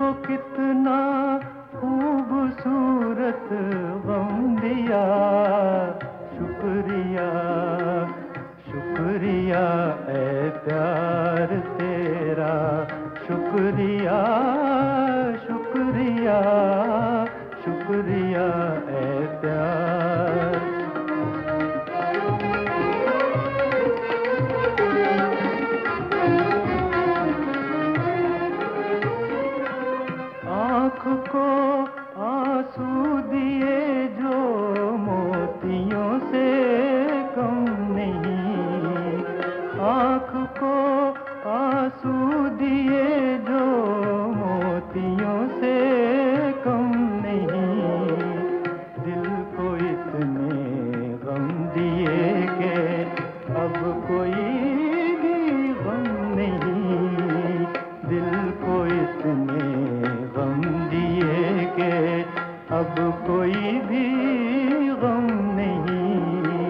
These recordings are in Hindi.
देखो कितना खूबसूरत गम दिया। शुक्रिया शुक्रिया ऐ प्यार तेरा, शुक्रिया शुक्रिया शुक्रिया ऐ प्यार। आँख को आंसू दिए जो मोतियों से कम नहीं, आँख को आंसू दिए जो मोतियों से कम नहीं। दिल को इतने गम दिए कि अब कोई भी गम नहीं। दिल को इतने गम दिए कि अब कोई भी गम नहीं।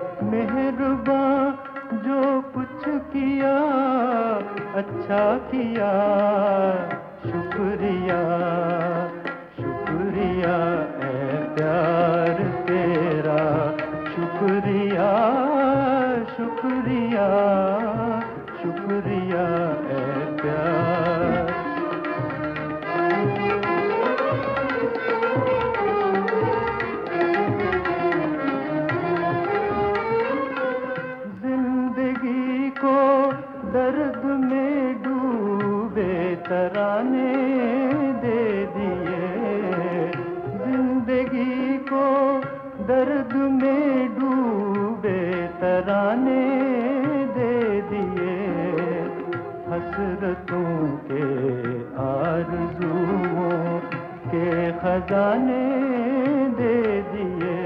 मेहरबान जो कुछ किया अच्छा किया, शुक्रिया शुक्रिया ऐ प्यार तेरा, शुक्रिया शुक्रिया शुक्रिया ऐ प्यार। जिंदगी को दर्द में डूबे तराने दे दिए, जिंदगी को दर्द में डूबे तराने दे दिए। हसरतों के आरज़ुओं के खजाने दे दिए,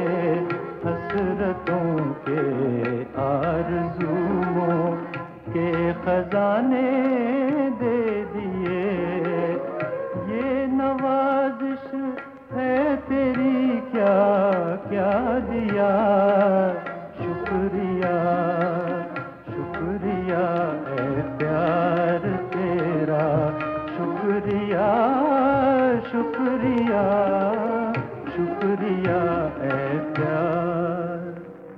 हसरतों के आरज़ुओं के खजाने दे दिए। ये नवाज़िश है तेरी क्या क्या दिया, शुक्रिया शुक्रिया ऐ प्यार तेरा, शुक्रिया शुक्रिया।